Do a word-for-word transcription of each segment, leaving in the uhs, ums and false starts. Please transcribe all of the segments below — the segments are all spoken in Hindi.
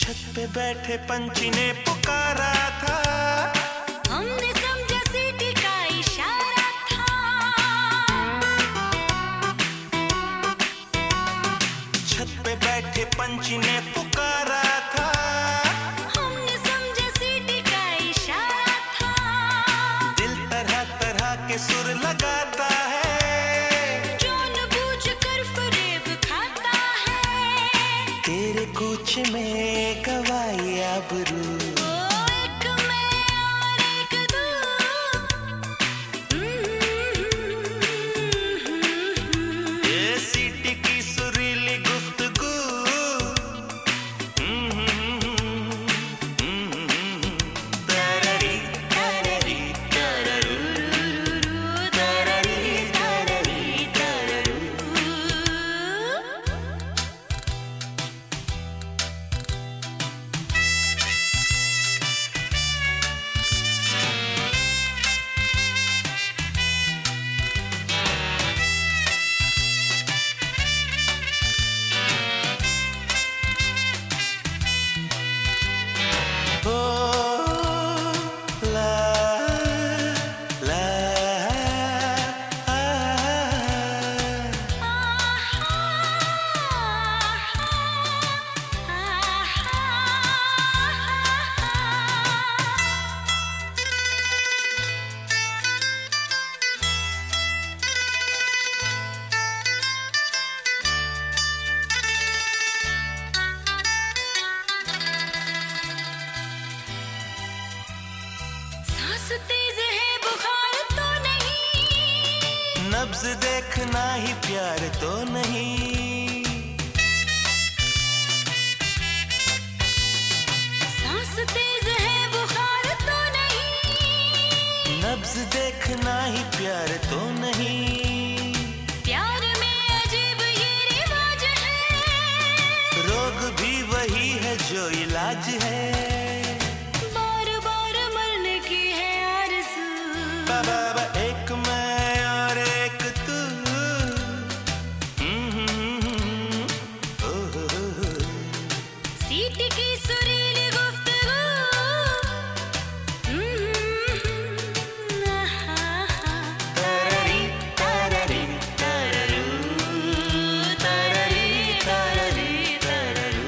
छत पे बैठे पंछी ने पुकारा था, हमने समझा सीटी का इशारा था। छत पे बैठे पंछी ने पुकारा था, हमने समझा सीटी का इशारा था। दिल तरह तरह के सुर लगाता है, जानबूझ कर फरेब खाता है। तेरे कूच में गवाई आबरू, तेज है बुखार तो नहीं, नब्ज देखना ही प्यार तो नहीं। सांस तेज है बुखार तो नहीं, नब्ज देखना ही प्यार तो नहीं। प्यार में अजीब ये रिवाज है, रोग भी वही है जो इलाज है। बाबा एक मैं और एक तू, सीटी की सुरीली गुफ्तगू, तररी तररी तररू, तररी तररी तररू।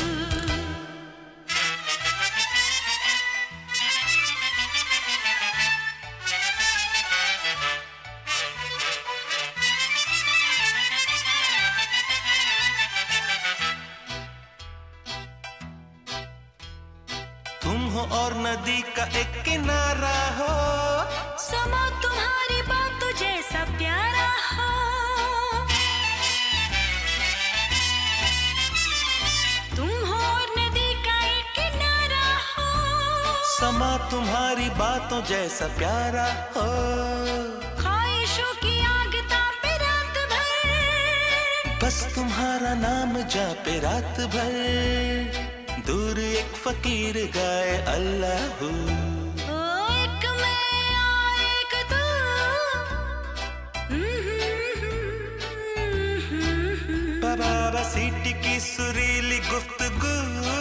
तुम हो और नदी का एक किनारा हो, समा तुम्हारी बातों जैसा प्यारा हो। तुम हो और नदी का एक किनारा हो, समा तुम्हारी बातों जैसा प्यारा हो। ख्वाहिशों की आग तापे रात भर, बस तुम्हारा नाम जापे रात भर। दूर एक फकीर गाए अल्लाह, ओ एक मैं और एक तू, बाबा सीटी की सुरीली गुफ्तगू।